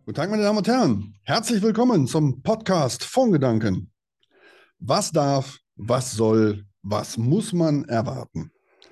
Guten Tag, meine Damen und Herren. Herzlich willkommen zum Podcast Fondsgedanken. Was darf, was soll, was muss man erwarten?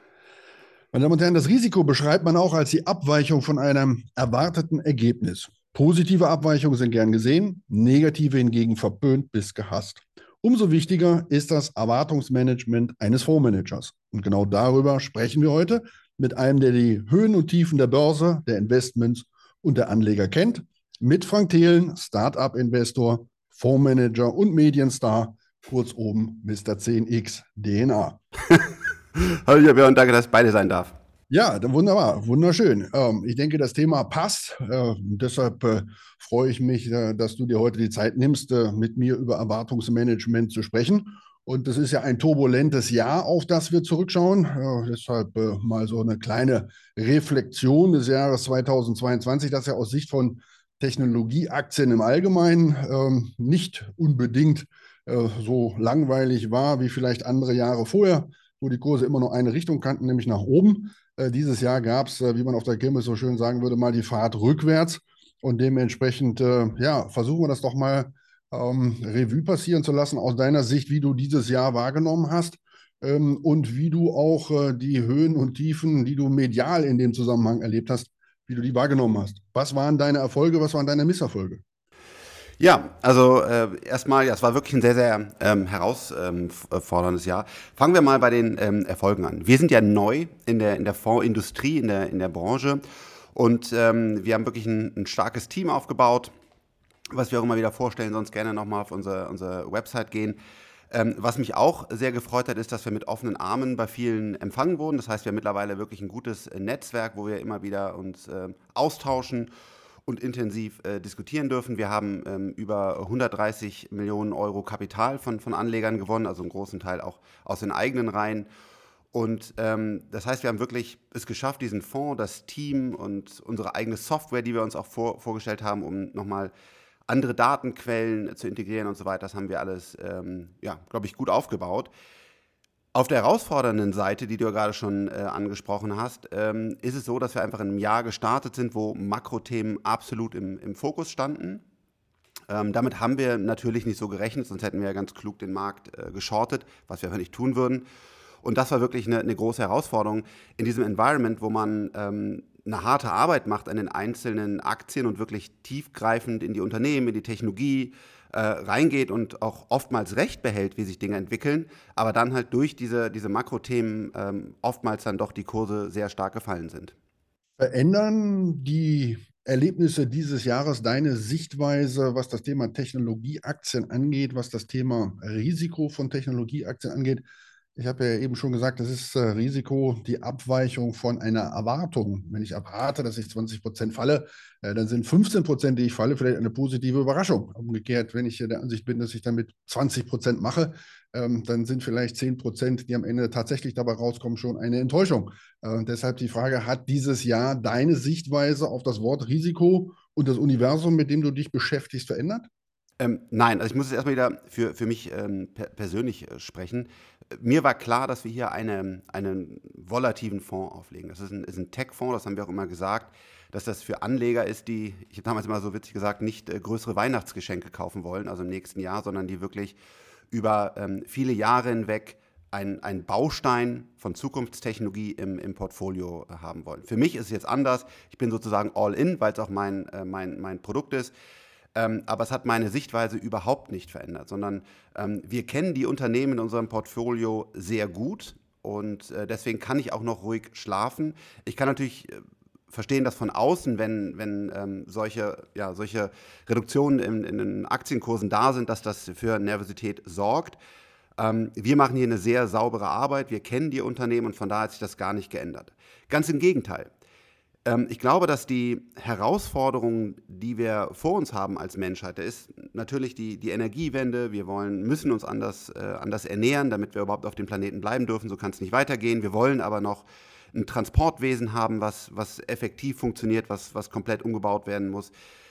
Meine Damen und Herren, das Risiko beschreibt man auch als die Abweichung von einem erwarteten Ergebnis. Positive Abweichungen sind gern gesehen, negative hingegen verpönt bis gehasst. Umso wichtiger ist das Erwartungsmanagement eines Fondsmanagers. Und genau darüber sprechen wir heute mit einem, der die Höhen und Tiefen der Börse, der Investments und der Anleger kennt, mit Frank Thelen, Start-up-Investor, Fondsmanager und Medienstar, kurz oben Mr. 10x DNA. Hallo, lieber Björn, danke, dass ich beide sein darf. Ja, wunderbar, wunderschön. Ich denke, das Thema passt. Deshalb freue ich mich, dass du dir heute die Zeit nimmst, mit mir über Erwartungsmanagement zu sprechen. Und das ist ja ein turbulentes Jahr, auf das wir zurückschauen. Deshalb mal so eine kleine Reflexion des Jahres 2022, das ja aus Sicht von Technologieaktien im Allgemeinen nicht unbedingt so langweilig war wie vielleicht andere Jahre vorher, wo die Kurse immer nur eine Richtung kannten, nämlich nach oben. Dieses Jahr gab es, wie man auf der Kirmes so schön sagen würde, mal die Fahrt rückwärts. Und dementsprechend, ja, versuchen wir das doch mal Revue passieren zu lassen aus deiner Sicht, wie du dieses Jahr wahrgenommen hast und wie du auch die Höhen und Tiefen, die du medial in dem Zusammenhang erlebt hast, wie du die wahrgenommen hast. Was waren deine Erfolge, was waren deine Misserfolge? Ja, also erstmal, ja, es war wirklich ein sehr, sehr herausforderndes Jahr. Fangen wir mal bei den Erfolgen an. Wir sind ja neu in der Fondsindustrie, in der Branche und wir haben wirklich ein starkes Team aufgebaut, was wir auch immer wieder vorstellen, sonst gerne nochmal auf unsere Website gehen. Was mich auch sehr gefreut hat, ist, dass wir mit offenen Armen bei vielen empfangen wurden. Das heißt, wir haben mittlerweile wirklich ein gutes Netzwerk, wo wir immer wieder uns austauschen und intensiv diskutieren dürfen. Wir haben über 130 Millionen Euro Kapital von Anlegern gewonnen, also einen großen Teil auch aus den eigenen Reihen. Und das heißt, wir haben wirklich es geschafft, diesen Fonds, das Team und unsere eigene Software, die wir uns auch vorgestellt haben, um nochmal andere Datenquellen zu integrieren und so weiter, das haben wir alles, ja, glaube ich, gut aufgebaut. Auf der herausfordernden Seite, die du ja gerade schon angesprochen hast, ist es so, dass wir einfach in einem Jahr gestartet sind, wo Makrothemen absolut im Fokus standen. Damit haben wir natürlich nicht so gerechnet, sonst hätten wir ja ganz klug den Markt geschortet, was wir aber nicht tun würden. Und das war wirklich eine große Herausforderung in diesem Environment, wo man eine harte Arbeit macht an den einzelnen Aktien und wirklich tiefgreifend in die Unternehmen, in die Technologie reingeht und auch oftmals Recht behält, wie sich Dinge entwickeln, aber dann halt durch diese Makrothemen oftmals dann doch die Kurse sehr stark gefallen sind. Verändern die Erlebnisse dieses Jahres deine Sichtweise, was das Thema Technologieaktien angeht, was das Thema Risiko von Technologieaktien angeht? Ich habe ja eben schon gesagt, das ist Risiko, die Abweichung von einer Erwartung. Wenn ich erwarte, dass ich 20% falle, dann sind 15%, die ich falle, vielleicht eine positive Überraschung. Umgekehrt, wenn ich der Ansicht bin, dass ich damit 20% mache, dann sind vielleicht 10%, die am Ende tatsächlich dabei rauskommen, schon eine Enttäuschung. Deshalb die Frage, hat dieses Jahr deine Sichtweise auf das Wort Risiko und das Universum, mit dem du dich beschäftigst, verändert? Nein, also ich muss jetzt erstmal wieder für mich persönlich sprechen. Mir war klar, dass wir hier einen volativen Fonds auflegen. Das ist ein Tech-Fonds, das haben wir auch immer gesagt, dass das für Anleger ist, die, ich habe damals immer so witzig gesagt, nicht größere Weihnachtsgeschenke kaufen wollen, also im nächsten Jahr, sondern die wirklich über viele Jahre hinweg ein Baustein von Zukunftstechnologie im Portfolio haben wollen. Für mich ist es jetzt anders. Ich bin sozusagen all in, weil es auch mein Produkt ist. Aber es hat meine Sichtweise überhaupt nicht verändert, sondern wir kennen die Unternehmen in unserem Portfolio sehr gut und deswegen kann ich auch noch ruhig schlafen. Ich kann natürlich verstehen, dass von außen, wenn solche Reduktionen in den Aktienkursen da sind, dass das für Nervosität sorgt. Wir machen hier eine sehr saubere Arbeit, wir kennen die Unternehmen und von daher hat sich das gar nicht geändert. Ganz im Gegenteil. Ich glaube, dass die Herausforderung, die wir vor uns haben als Menschheit, da ist natürlich die Energiewende. Wir müssen uns anders ernähren, damit wir überhaupt auf dem Planeten bleiben dürfen. So kann es nicht weitergehen. Wir wollen aber noch ein Transportwesen haben, was effektiv funktioniert, was komplett umgebaut werden muss.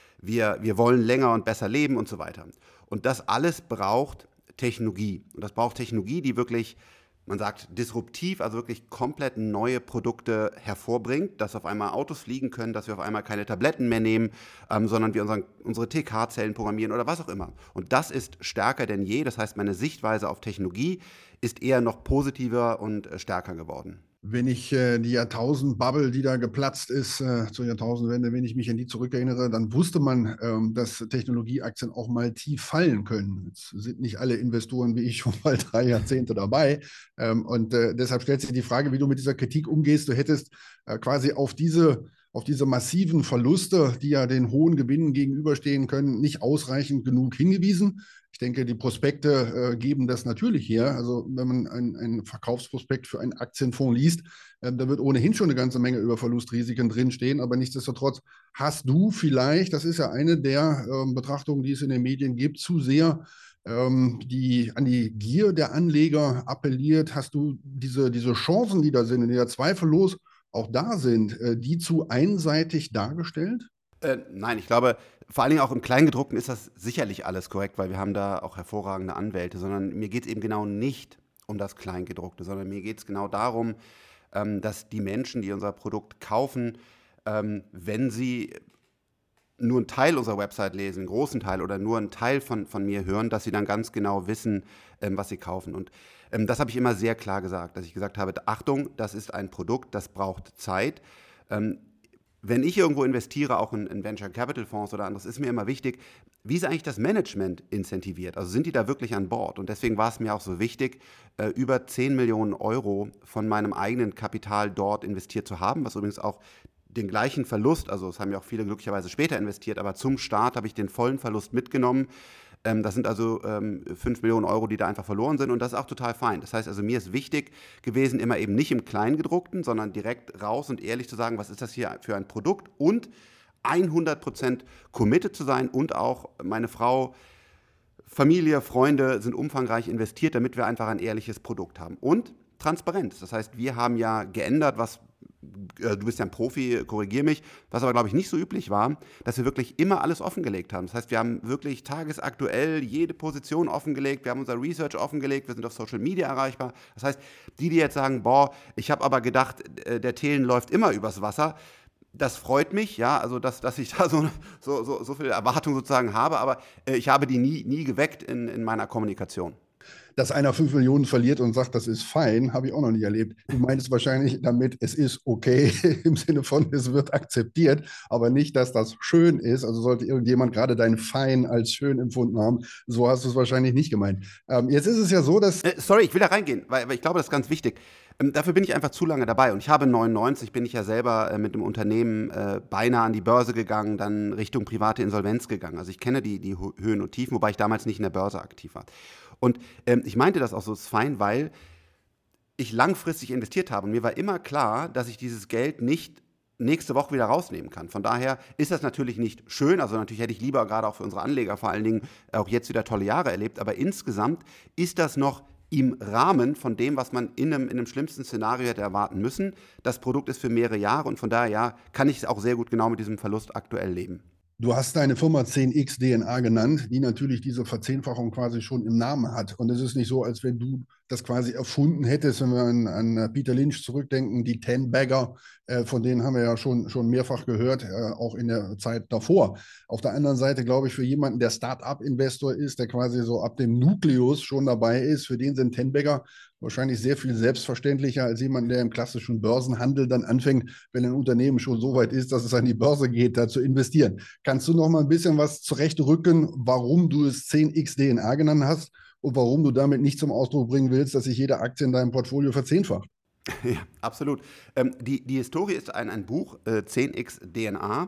Wir wollen länger und besser leben und so weiter. Und das alles braucht Technologie. Und das braucht Technologie, die wirklich man sagt disruptiv, also wirklich komplett neue Produkte hervorbringt, dass auf einmal Autos fliegen können, dass wir auf einmal keine Tabletten mehr nehmen, sondern wir unsere TK-Zellen programmieren oder was auch immer. Und das ist stärker denn je. Das heißt, meine Sichtweise auf Technologie ist eher noch positiver und stärker geworden. Wenn ich die Jahrtausend-Bubble, die da geplatzt ist, zur Jahrtausendwende, wenn ich mich an die zurückerinnere, dann wusste man, dass Technologieaktien auch mal tief fallen können. Jetzt sind nicht alle Investoren wie ich schon mal 3 Jahrzehnte dabei. Und deshalb stellt sich die Frage, wie du mit dieser Kritik umgehst. Du hättest quasi auf diese massiven Verluste, die ja den hohen Gewinnen gegenüberstehen können, nicht ausreichend genug hingewiesen. Ich denke, die Prospekte geben das natürlich her. Also wenn man ein Verkaufsprospekt für einen Aktienfonds liest, da wird ohnehin schon eine ganze Menge über Verlustrisiken drinstehen. Aber nichtsdestotrotz hast du vielleicht, das ist ja eine der Betrachtungen, die es in den Medien gibt, zu sehr die an die Gier der Anleger appelliert. Hast du diese Chancen, die da sind, die ja zweifellos auch da sind, die zu einseitig dargestellt? Nein, ich glaube, vor allen Dingen auch im Kleingedruckten ist das sicherlich alles korrekt, weil wir haben da auch hervorragende Anwälte, sondern mir geht es eben genau nicht um das Kleingedruckte, sondern mir geht es genau darum, dass die Menschen, die unser Produkt kaufen, wenn sie nur einen Teil unserer Website lesen, einen großen Teil oder nur einen Teil von mir hören, dass sie dann ganz genau wissen, was sie kaufen. Und das habe ich immer sehr klar gesagt, dass ich gesagt habe, Achtung, das ist ein Produkt, das braucht Zeit. Wenn ich irgendwo investiere, auch in Venture Capital Fonds oder anderes, ist mir immer wichtig, wie ist eigentlich das Management incentiviert? Also sind die da wirklich an Bord? Und deswegen war es mir auch so wichtig, über 10 Millionen Euro von meinem eigenen Kapital dort investiert zu haben, was übrigens auch den gleichen Verlust, also es haben ja auch viele glücklicherweise später investiert, aber zum Start habe ich den vollen Verlust mitgenommen. Das sind also 5 Millionen Euro, die da einfach verloren sind und das ist auch total fein. Das heißt also, mir ist wichtig gewesen, immer eben nicht im Kleingedruckten, sondern direkt raus und ehrlich zu sagen, was ist das hier für ein Produkt und 100% committed zu sein und auch meine Frau, Familie, Freunde sind umfangreich investiert, damit wir einfach ein ehrliches Produkt haben. Und Transparenz. Das heißt, wir haben ja geändert, was du bist ja ein Profi, korrigier mich, was aber, glaube ich, nicht so üblich war, dass wir wirklich immer alles offengelegt haben. Das heißt, wir haben wirklich tagesaktuell jede Position offengelegt, wir haben unser Research offengelegt, wir sind auf Social Media erreichbar. Das heißt, die jetzt sagen, boah, ich habe aber gedacht, der Thelen läuft immer übers Wasser, das freut mich, ja, also dass ich da so viel Erwartung sozusagen habe, aber ich habe die nie geweckt in meiner Kommunikation. Dass einer 5 Millionen verliert und sagt, das ist fein, habe ich auch noch nicht erlebt. Du meinst wahrscheinlich damit, es ist okay, im Sinne von, es wird akzeptiert, aber nicht, dass das schön ist. Also sollte irgendjemand gerade dein Fein als schön empfunden haben, so hast du es wahrscheinlich nicht gemeint. Jetzt ist es ja so, dass... Sorry, ich will da reingehen, weil ich glaube, das ist ganz wichtig. Dafür bin ich einfach zu lange dabei und ich habe 99, bin ich ja selber mit einem Unternehmen beinahe an die Börse gegangen, dann Richtung private Insolvenz gegangen. Also ich kenne die Höhen und Tiefen, wobei ich damals nicht in der Börse aktiv war. Und ich meinte das auch so, ist fein, weil ich langfristig investiert habe und mir war immer klar, dass ich dieses Geld nicht nächste Woche wieder rausnehmen kann. Von daher ist das natürlich nicht schön, also natürlich hätte ich lieber gerade auch für unsere Anleger vor allen Dingen auch jetzt wieder tolle Jahre erlebt, aber insgesamt ist das noch im Rahmen von dem, was man in einem schlimmsten Szenario hätte erwarten müssen. Das Produkt ist für mehrere Jahre und von daher ja, kann ich auch sehr gut genau mit diesem Verlust aktuell leben. Du hast deine Firma 10x DNA genannt, die natürlich diese Verzehnfachung quasi schon im Namen hat. Und es ist nicht so, als wenn du das quasi erfunden hättest, wenn wir an Peter Lynch zurückdenken, die Ten-Bagger, von denen haben wir ja schon mehrfach gehört, auch in der Zeit davor. Auf der anderen Seite glaube ich, für jemanden, der Start-up-Investor ist, der quasi so ab dem Nukleus schon dabei ist, für den sind Ten-Bagger wahrscheinlich sehr viel selbstverständlicher als jemand, der im klassischen Börsenhandel dann anfängt, wenn ein Unternehmen schon so weit ist, dass es an die Börse geht, da zu investieren. Kannst du noch mal ein bisschen was zurechtrücken, warum du es 10x DNA genannt hast und warum du damit nicht zum Ausdruck bringen willst, dass sich jede Aktie in deinem Portfolio verzehnfacht? Ja, absolut. Die Historie ist ein Buch, 10x DNA,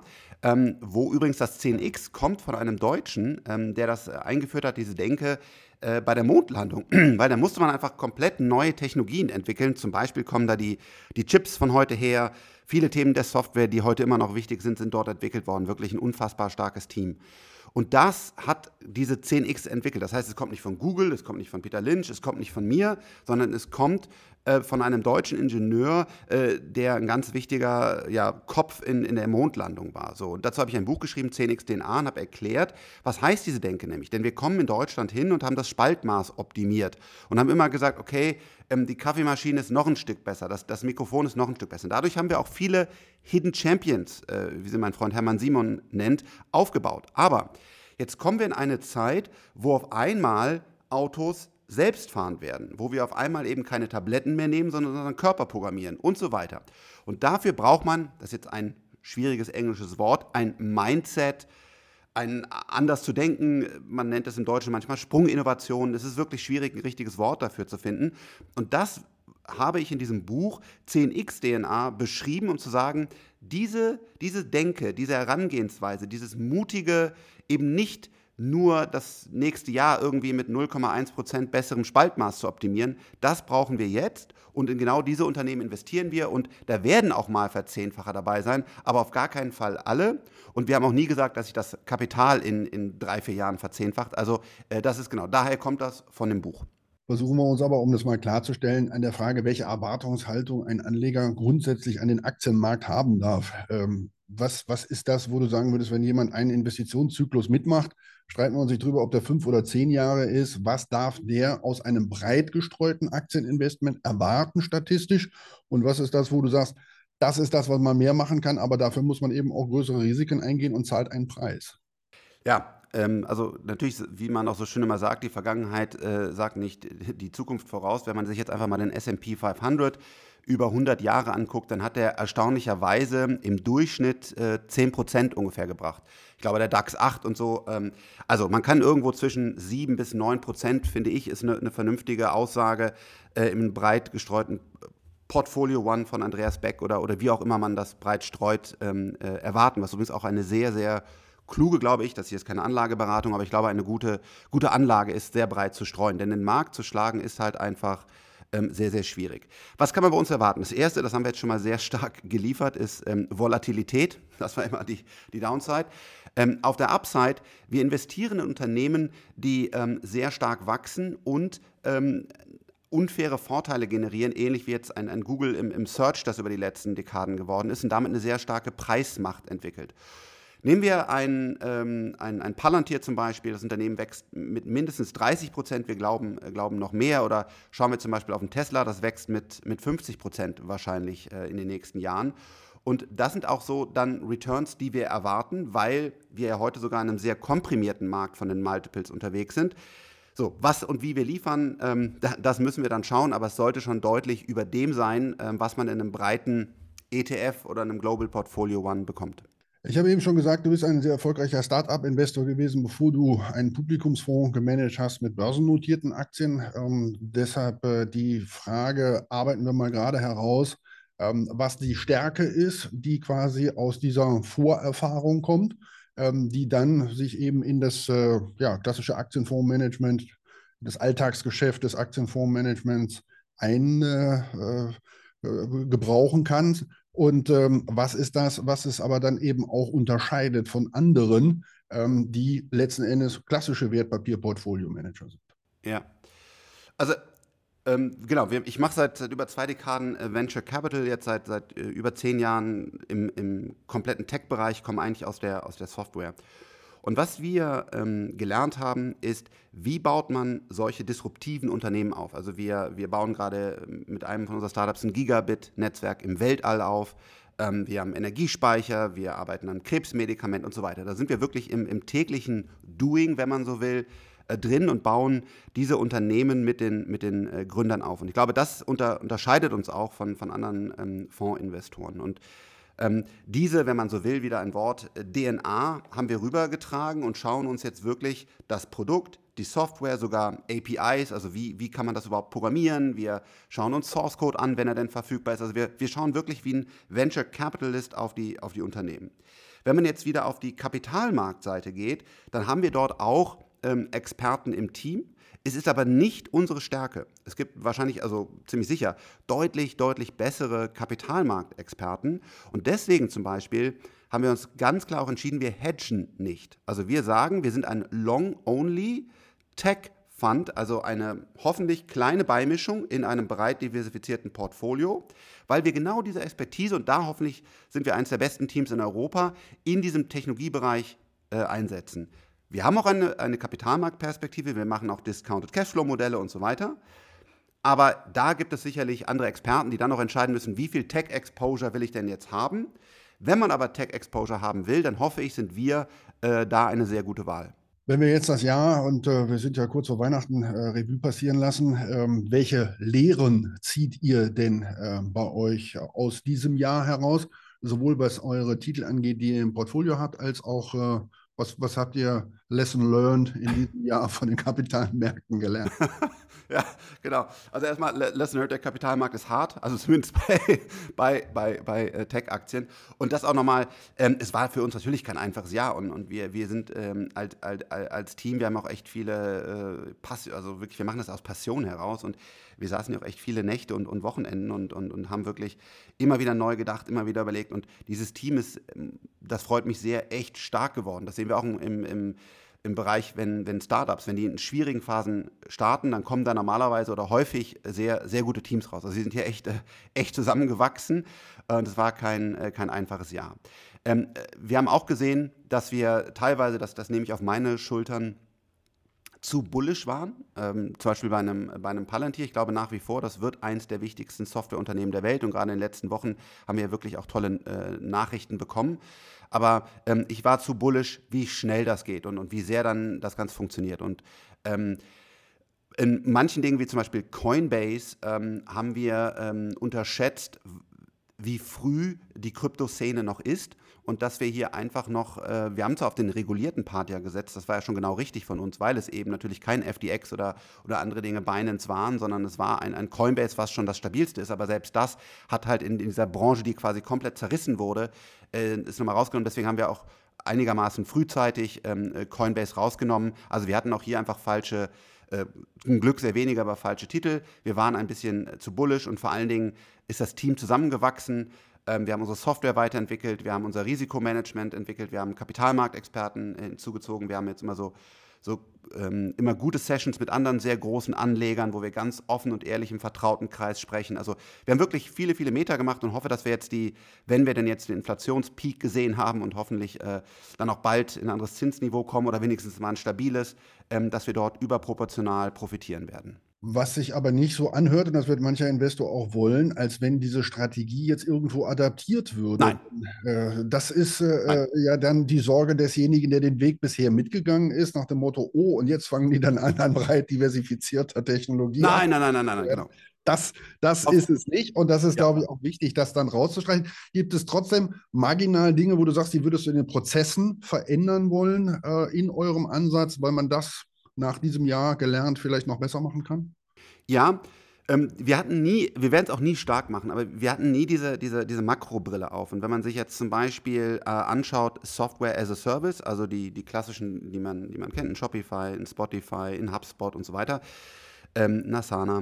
wo übrigens das 10x kommt von einem Deutschen, der das eingeführt hat, diese Denke, bei der Mondlandung, weil da musste man einfach komplett neue Technologien entwickeln. Zum Beispiel kommen da die Chips von heute her. Viele Themen der Software, die heute immer noch wichtig sind, sind dort entwickelt worden. Wirklich ein unfassbar starkes Team. Und das hat diese 10x entwickelt. Das heißt, es kommt nicht von Google, es kommt nicht von Peter Lynch, es kommt nicht von mir, sondern es kommt von einem deutschen Ingenieur, der ein ganz wichtiger Kopf in der Mondlandung war. So, und dazu habe ich ein Buch geschrieben, 10x DNA, und habe erklärt, was heißt diese Denke nämlich. Denn wir kommen in Deutschland hin und haben das Spaltmaß optimiert und haben immer gesagt, okay, die Kaffeemaschine ist noch ein Stück besser, das Mikrofon ist noch ein Stück besser. Und dadurch haben wir auch viele Hidden Champions, wie sie mein Freund Hermann Simon nennt, aufgebaut. Aber jetzt kommen wir in eine Zeit, wo auf einmal Autos selbstfahrend werden, wo wir auf einmal eben keine Tabletten mehr nehmen, sondern unseren Körper programmieren und so weiter. Und dafür braucht man, das ist jetzt ein schwieriges englisches Wort, ein Mindset, ein anders zu denken. Man nennt es im Deutschen manchmal Sprunginnovation. Es ist wirklich schwierig, ein richtiges Wort dafür zu finden. Und das habe ich in diesem Buch 10x DNA beschrieben, um zu sagen, diese Denke, diese Herangehensweise, dieses mutige, eben nicht nur das nächste Jahr irgendwie mit 0,1% besserem Spaltmaß zu optimieren, das brauchen wir jetzt, und in genau diese Unternehmen investieren wir, und da werden auch mal Verzehnfacher dabei sein, aber auf gar keinen Fall alle, und wir haben auch nie gesagt, dass sich das Kapital in 3-4 Jahren verzehnfacht, also das ist genau, daher kommt das von dem Buch. Versuchen wir uns aber, um das mal klarzustellen, an der Frage, welche Erwartungshaltung ein Anleger grundsätzlich an den Aktienmarkt haben darf. Was ist das, wo du sagen würdest, wenn jemand einen Investitionszyklus mitmacht, streiten wir uns nicht drüber, ob der 5 oder 10 Jahre ist, was darf der aus einem breit gestreuten Aktieninvestment erwarten statistisch, und was ist das, wo du sagst, das ist das, was man mehr machen kann, aber dafür muss man eben auch größere Risiken eingehen und zahlt einen Preis. Ja, also natürlich, wie man auch so schön immer sagt, die Vergangenheit sagt nicht die Zukunft voraus. Wenn man sich jetzt einfach mal den S&P 500 über 100 Jahre anguckt, dann hat der erstaunlicherweise im Durchschnitt 10% ungefähr gebracht. Ich glaube, der DAX 8 und so. Also man kann irgendwo zwischen 7 bis 9%, finde ich, ist eine vernünftige Aussage im breit gestreuten Portfolio One von Andreas Beck oder wie auch immer man das breit streut, erwarten. Was übrigens auch eine sehr, sehr kluge, glaube ich, das hier ist keine Anlageberatung, aber ich glaube, eine gute Anlage ist, sehr breit zu streuen. Denn den Markt zu schlagen ist halt einfach sehr, sehr schwierig. Was kann man bei uns erwarten? Das Erste, das haben wir jetzt schon mal sehr stark geliefert, ist Volatilität. Das war immer die Downside. Auf der Upside, wir investieren in Unternehmen, die sehr stark wachsen und unfaire Vorteile generieren, ähnlich wie jetzt ein Google im Search, das über die letzten Dekaden geworden ist, und damit eine sehr starke Preismacht entwickelt. Nehmen wir ein Palantir zum Beispiel, das Unternehmen wächst mit mindestens 30%, wir glauben noch mehr, oder schauen wir zum Beispiel auf einen Tesla, das wächst mit 50% wahrscheinlich in den nächsten Jahren. Und das sind auch so dann Returns, die wir erwarten, weil wir ja heute sogar in einem sehr komprimierten Markt von den Multiples unterwegs sind. So, was und wie wir liefern, das müssen wir dann schauen, aber es sollte schon deutlich über dem sein, was man in einem breiten ETF oder einem Global Portfolio One bekommt. Ich habe eben schon gesagt, du bist ein sehr erfolgreicher Start-up-Investor gewesen, bevor du einen Publikumsfonds gemanagt hast mit börsennotierten Aktien. Deshalb die Frage, arbeiten wir mal gerade heraus, was die Stärke ist, die quasi aus dieser Vorerfahrung kommt, die dann sich eben in das klassische Aktienfondsmanagement, das Alltagsgeschäft des Aktienfondsmanagements gebrauchen kann. Und was ist das, was es aber dann eben auch unterscheidet von anderen, die letzten Endes klassische Wertpapierportfolio-Manager sind? Ja, also genau, ich mache seit über 2 Dekaden Venture Capital, jetzt seit über 10 Jahren im kompletten Tech-Bereich, komme eigentlich aus der Software. Und was wir gelernt haben, ist, wie baut man solche disruptiven Unternehmen auf? Also wir bauen gerade mit einem von unseren Startups ein Gigabit-Netzwerk im Weltall auf. Wir haben Energiespeicher, wir arbeiten an Krebsmedikamenten und so weiter. Da sind wir wirklich im täglichen Doing, wenn man so will, drin und bauen diese Unternehmen mit den Gründern auf. Und ich glaube, das unterscheidet uns auch von anderen Fondsinvestoren. Und diese, wenn man so will, wieder ein Wort, DNA haben wir rübergetragen und schauen uns jetzt wirklich das Produkt, die Software, sogar APIs, also wie kann man das überhaupt programmieren. Wir schauen uns Source Code an, wenn er denn verfügbar ist. Also wir schauen wirklich wie ein Venture Capitalist auf die Unternehmen. Wenn man jetzt wieder auf die Kapitalmarktseite geht, dann haben wir dort auch Experten im Team. Es ist aber nicht unsere Stärke. Es gibt wahrscheinlich, also ziemlich sicher, deutlich bessere Kapitalmarktexperten. Und deswegen zum Beispiel haben wir uns ganz klar auch entschieden, wir hedgen nicht. Also wir sagen, wir sind ein Long-Only Tech-Fund, also eine hoffentlich kleine Beimischung in einem breit diversifizierten Portfolio, weil wir genau diese Expertise, und da hoffentlich sind wir eines der besten Teams in Europa, in diesem Technologiebereich einsetzen. Wir haben auch eine Kapitalmarktperspektive, wir machen auch Discounted Cashflow-Modelle und so weiter. Aber da gibt es sicherlich andere Experten, die dann noch entscheiden müssen, wie viel Tech-Exposure will ich denn jetzt haben. Wenn man aber Tech-Exposure haben will, dann hoffe ich, sind wir da eine sehr gute Wahl. Wenn wir jetzt das Jahr und wir sind ja kurz vor Weihnachten Revue passieren lassen, welche Lehren zieht ihr denn bei euch aus diesem Jahr heraus, sowohl was eure Titel angeht, die ihr im Portfolio habt, als auch was habt ihr Lesson learned in diesem Jahr von den Kapitalmärkten gelernt? Ja, genau. Also erstmal, Lesson learned, der Kapitalmarkt ist hart, also zumindest bei Tech-Aktien. Und das auch nochmal, es war für uns natürlich kein einfaches Jahr und wir sind als Team, wir haben auch echt viele also wirklich, wir machen das aus Passion heraus und wir saßen ja auch echt viele Nächte und Wochenenden und haben wirklich immer wieder neu gedacht, immer wieder überlegt. Und dieses Team ist, das freut mich sehr, echt stark geworden. Das sehen wir auch im Bereich, wenn Startups, wenn die in schwierigen Phasen starten, dann kommen da normalerweise oder häufig sehr, sehr gute Teams raus. Also sie sind hier echt zusammengewachsen. Das war kein einfaches Jahr. Wir haben auch gesehen, dass wir teilweise, das nehme ich auf meine Schultern, zu bullish waren. Zum Beispiel bei einem Palantir. Ich glaube nach wie vor, das wird eins der wichtigsten Softwareunternehmen der Welt. Und gerade in den letzten Wochen haben wir ja wirklich auch tolle Nachrichten bekommen. Aber ich war zu bullish, wie schnell das geht und wie sehr dann das Ganze funktioniert. Und in manchen Dingen, wie zum Beispiel Coinbase, haben wir unterschätzt, wie früh die Kryptoszene noch ist und dass wir hier einfach noch, wir haben zwar auf den regulierten Part ja gesetzt, das war ja schon genau richtig von uns, weil es eben natürlich kein FTX oder andere Dinge Binance waren, sondern es war ein Coinbase, was schon das stabilste ist, aber selbst das hat halt in dieser Branche, die quasi komplett zerrissen wurde, ist nochmal rausgenommen, deswegen haben wir auch einigermaßen frühzeitig Coinbase rausgenommen, also wir hatten auch hier einfach zum Glück sehr wenige, aber falsche Titel. Wir waren ein bisschen zu bullish und vor allen Dingen ist das Team zusammengewachsen. Wir haben unsere Software weiterentwickelt, wir haben unser Risikomanagement entwickelt, wir haben Kapitalmarktexperten hinzugezogen, wir haben jetzt immer gute Sessions mit anderen sehr großen Anlegern, wo wir ganz offen und ehrlich im vertrauten Kreis sprechen. Also wir haben wirklich viele, viele Meter gemacht und hoffe, dass wir jetzt wenn wir denn jetzt den Inflationspeak gesehen haben und hoffentlich dann auch bald in ein anderes Zinsniveau kommen oder wenigstens mal ein stabiles, dass wir dort überproportional profitieren werden. Was sich aber nicht so anhört, und das wird mancher Investor auch wollen, als wenn diese Strategie jetzt irgendwo adaptiert würde. Nein, Das ist nein. ja dann die Sorge desjenigen, der den Weg bisher mitgegangen ist, nach dem Motto, oh, und jetzt fangen die dann an breit diversifizierter Technologie Nein, nein, nein, nein, nein, nein, genau. Das Auf, ist es nicht. Und das ist, ja. glaube ich, auch wichtig, das dann rauszustreichen. Gibt es trotzdem marginal Dinge, wo du sagst, die würdest du in den Prozessen verändern wollen, in eurem Ansatz, weil man das nach diesem Jahr gelernt vielleicht noch besser machen kann? Ja, wir werden es auch nie stark machen, aber wir hatten nie diese Makrobrille auf. Und wenn man sich jetzt zum Beispiel anschaut, Software as a Service, also die klassischen, die man kennt, in Shopify, in Spotify, in HubSpot und so weiter, in Asana,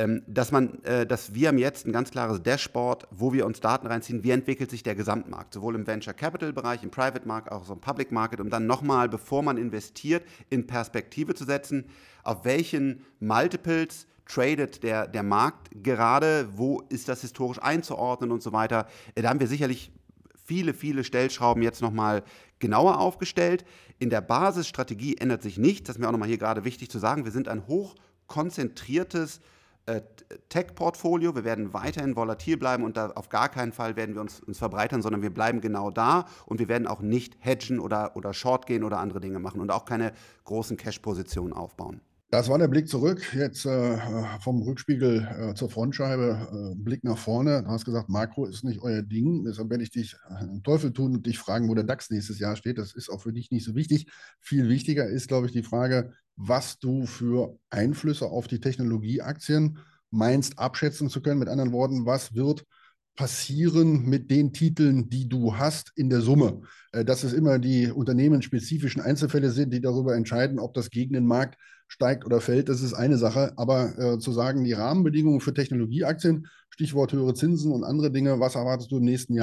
dass wir haben jetzt ein ganz klares Dashboard, wo wir uns Daten reinziehen, wie entwickelt sich der Gesamtmarkt, sowohl im Venture Capital Bereich, im Private Market, auch so im Public Market, um dann nochmal, bevor man investiert, in Perspektive zu setzen, auf welchen Multiples tradet der Markt gerade, wo ist das historisch einzuordnen und so weiter. Da haben wir sicherlich viele, viele Stellschrauben jetzt nochmal genauer aufgestellt. In der Basisstrategie ändert sich nichts, das ist mir auch nochmal hier gerade wichtig zu sagen, wir sind ein hochkonzentriertes Tech-Portfolio. Wir werden weiterhin volatil bleiben und da auf gar keinen Fall werden wir uns verbreitern, sondern wir bleiben genau da und wir werden auch nicht hedgen oder short gehen oder andere Dinge machen und auch keine großen Cash-Positionen aufbauen. Das war der Blick zurück, jetzt vom Rückspiegel zur Frontscheibe, Blick nach vorne. Du hast gesagt, Makro ist nicht euer Ding. Deshalb werde ich dich einen Teufel tun und dich fragen, wo der DAX nächstes Jahr steht. Das ist auch für dich nicht so wichtig. Viel wichtiger ist, glaube ich, die Frage, was du für Einflüsse auf die Technologieaktien meinst, abschätzen zu können. Mit anderen Worten, was wird passieren mit den Titeln, die du hast in der Summe? Dass es immer die unternehmensspezifischen Einzelfälle sind, die darüber entscheiden, ob das gegen den Markt steigt oder fällt, das ist eine Sache. Aber zu sagen, die Rahmenbedingungen für Technologieaktien, Stichwort höhere Zinsen und andere Dinge, was erwartest du im nächsten Jahr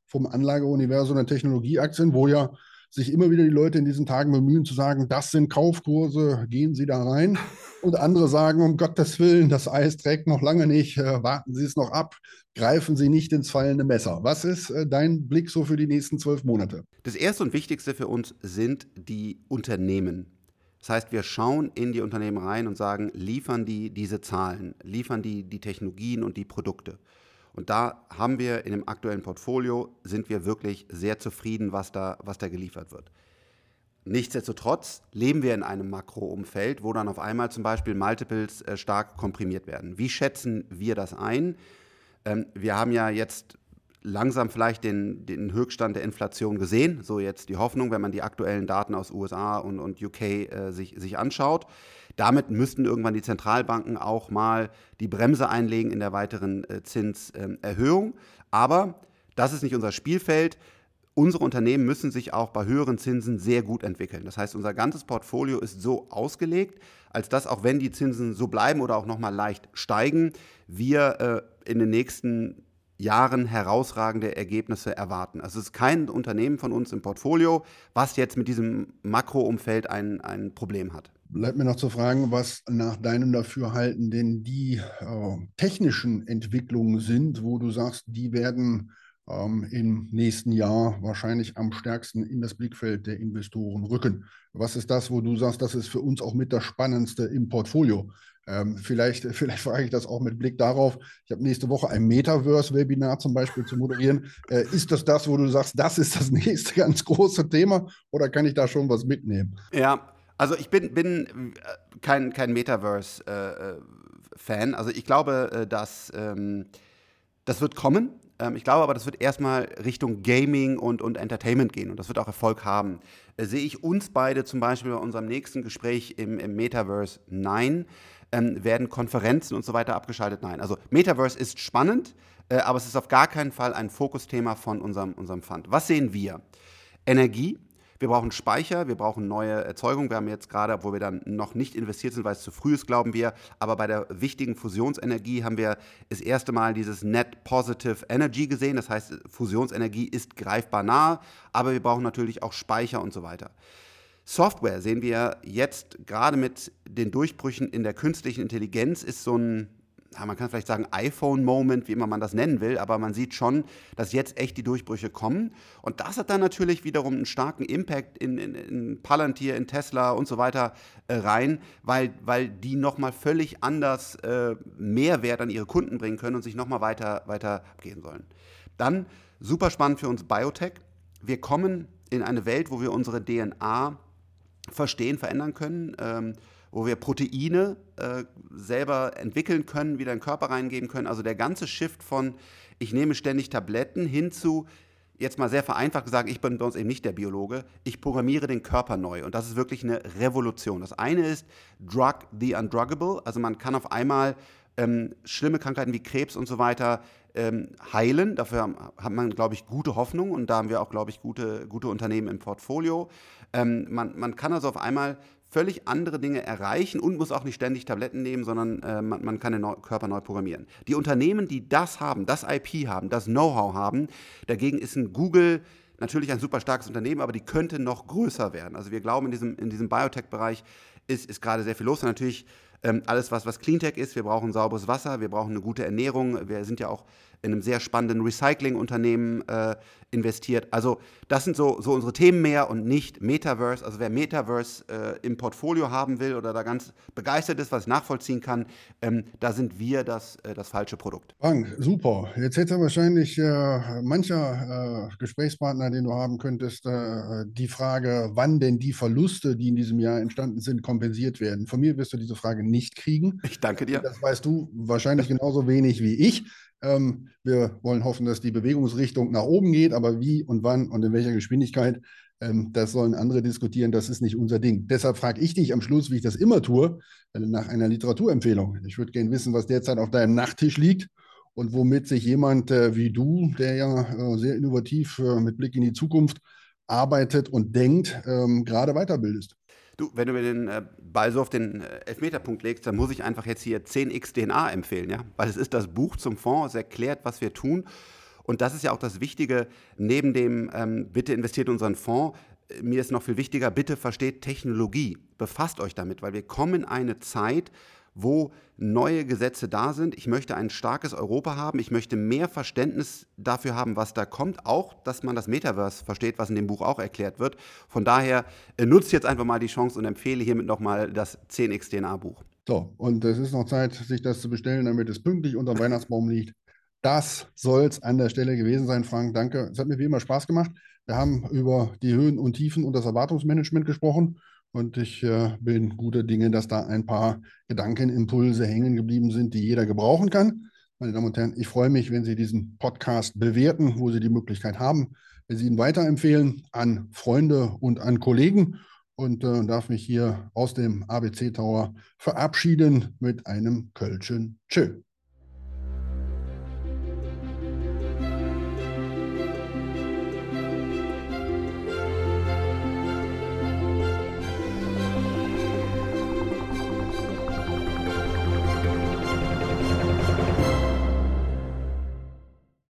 vom Anlageuniversum der Technologieaktien, wo ja sich immer wieder die Leute in diesen Tagen bemühen zu sagen, das sind Kaufkurse, gehen Sie da rein. Und andere sagen, um Gottes Willen, das Eis trägt noch lange nicht, warten Sie es noch ab, greifen Sie nicht ins fallende Messer. Was ist dein Blick so für die nächsten 12 Monate? Das erste und wichtigste für uns sind die Unternehmen. Das heißt, wir schauen in die Unternehmen rein und sagen, liefern die diese Zahlen, liefern die die Technologien und die Produkte. Und da haben wir in dem aktuellen Portfolio, sind wir wirklich sehr zufrieden, was da geliefert wird. Nichtsdestotrotz leben wir in einem Makroumfeld, wo dann auf einmal zum Beispiel Multiples stark komprimiert werden. Wie schätzen wir das ein? Wir haben ja jetzt langsam vielleicht den Höchststand der Inflation gesehen. So jetzt die Hoffnung, wenn man die aktuellen Daten aus USA und UK sich anschaut. Damit müssten irgendwann die Zentralbanken auch mal die Bremse einlegen in der weiteren Zinserhöhung. Aber das ist nicht unser Spielfeld. Unsere Unternehmen müssen sich auch bei höheren Zinsen sehr gut entwickeln. Das heißt, unser ganzes Portfolio ist so ausgelegt, als dass auch wenn die Zinsen so bleiben oder auch nochmal leicht steigen, wir in den nächsten Jahren herausragende Ergebnisse erwarten. Also es ist kein Unternehmen von uns im Portfolio, was jetzt mit diesem Makroumfeld ein Problem hat. Bleibt mir noch zu fragen, was nach deinem Dafürhalten denn die technischen Entwicklungen sind, wo du sagst, die werden im nächsten Jahr wahrscheinlich am stärksten in das Blickfeld der Investoren rücken. Was ist das, wo du sagst, das ist für uns auch mit das Spannendste im Portfolio? Vielleicht frage ich das auch mit Blick darauf, ich habe nächste Woche ein Metaverse-Webinar zum Beispiel zu moderieren. Ist das, wo du sagst, das ist das nächste ganz große Thema, oder kann ich da schon was mitnehmen? Ja, also ich bin kein Metaverse-Fan. Also ich glaube, dass das wird kommen. Ich glaube aber, das wird erstmal Richtung Gaming und Entertainment gehen und das wird auch Erfolg haben. Sehe ich uns beide zum Beispiel bei unserem nächsten Gespräch im Metaverse? Nein. Werden Konferenzen und so weiter abgeschaltet? Nein. Also Metaverse ist spannend, aber es ist auf gar keinen Fall ein Fokusthema von unserem Fund. Was sehen wir? Energie. Wir brauchen Speicher, wir brauchen neue Erzeugung. Wir haben jetzt gerade, obwohl wir dann noch nicht investiert sind, weil es zu früh ist, glauben wir, aber bei der wichtigen Fusionsenergie haben wir das erste Mal dieses Net Positive Energy gesehen. Das heißt, Fusionsenergie ist greifbar nah, aber wir brauchen natürlich auch Speicher und so weiter. Software sehen wir jetzt gerade mit den Durchbrüchen in der künstlichen Intelligenz, ist so ein, ja, man kann vielleicht sagen iPhone-Moment, wie immer man das nennen will, aber man sieht schon, dass jetzt echt die Durchbrüche kommen. Und das hat dann natürlich wiederum einen starken Impact in Palantir, in Tesla und so weiter rein, weil die nochmal völlig anders Mehrwert an ihre Kunden bringen können und sich nochmal weiter gehen sollen. Dann super spannend für uns Biotech. Wir kommen in eine Welt, wo wir unsere DNA verstehen, verändern können, wo wir Proteine selber entwickeln können, wieder in den Körper reingeben können. Also der ganze Shift von, ich nehme ständig Tabletten hin zu, jetzt mal sehr vereinfacht gesagt, ich bin bei uns eben nicht der Biologe, ich programmiere den Körper neu. Und das ist wirklich eine Revolution. Das eine ist Drug the Undruggable, also man kann auf einmal schlimme Krankheiten wie Krebs und so weiter heilen. Dafür hat man, glaube ich, gute Hoffnung und da haben wir auch, glaube ich, gute Unternehmen im Portfolio. Man kann also auf einmal völlig andere Dinge erreichen und muss auch nicht ständig Tabletten nehmen, sondern man kann den Körper neu programmieren. Die Unternehmen, die das haben, das IP haben, das Know-how haben, dagegen ist ein Google natürlich ein super starkes Unternehmen, aber die könnte noch größer werden. Also wir glauben, in diesem Biotech-Bereich ist gerade sehr viel los. Und natürlich alles, was Cleantech ist, wir brauchen sauberes Wasser, wir brauchen eine gute Ernährung, wir sind ja auch in einem sehr spannenden Recycling-Unternehmen investiert. Also das sind so unsere Themen mehr und nicht Metaverse. Also wer Metaverse im Portfolio haben will oder da ganz begeistert ist, was ich nachvollziehen kann, da sind wir das falsche Produkt. Frank, super. Jetzt hätte wahrscheinlich mancher Gesprächspartner, den du haben könntest, die Frage, wann denn die Verluste, die in diesem Jahr entstanden sind, kompensiert werden. Von mir wirst du diese Frage nicht kriegen. Ich danke dir. Das weißt du wahrscheinlich genauso wenig wie ich. Wir wollen hoffen, dass die Bewegungsrichtung nach oben geht, aber wie und wann und in welcher Geschwindigkeit, das sollen andere diskutieren, das ist nicht unser Ding. Deshalb frage ich dich am Schluss, wie ich das immer tue, nach einer Literaturempfehlung. Ich würde gerne wissen, was derzeit auf deinem Nachttisch liegt und womit sich jemand wie du, der ja sehr innovativ mit Blick in die Zukunft arbeitet und denkt, gerade weiterbildest. Du, wenn du mir den Ball so auf den Elfmeterpunkt legst, dann muss ich einfach jetzt hier 10x DNA empfehlen, ja? Weil es ist das Buch zum Fonds, es erklärt, was wir tun. Und das ist ja auch das Wichtige, neben dem bitte investiert in unseren Fonds, mir ist noch viel wichtiger, bitte versteht Technologie, befasst euch damit, weil wir kommen in eine Zeit, wo neue Gesetze da sind. Ich möchte ein starkes Europa haben. Ich möchte mehr Verständnis dafür haben, was da kommt. Auch, dass man das Metaverse versteht, was in dem Buch auch erklärt wird. Von daher nutzt jetzt einfach mal die Chance und empfehle hiermit nochmal das 10x DNA-Buch. So, und es ist noch Zeit, sich das zu bestellen, damit es pünktlich unter dem Weihnachtsbaum liegt. Das soll es an der Stelle gewesen sein, Frank. Danke. Es hat mir wie immer Spaß gemacht. Wir haben über die Höhen und Tiefen und das Erwartungsmanagement gesprochen. Und ich bin guter Dinge, dass da ein paar Gedankenimpulse hängen geblieben sind, die jeder gebrauchen kann. Meine Damen und Herren, ich freue mich, wenn Sie diesen Podcast bewerten, wo Sie die Möglichkeit haben, wenn Sie ihn weiterempfehlen an Freunde und an Kollegen und darf mich hier aus dem ABC Tower verabschieden mit einem Kölschen Tschö.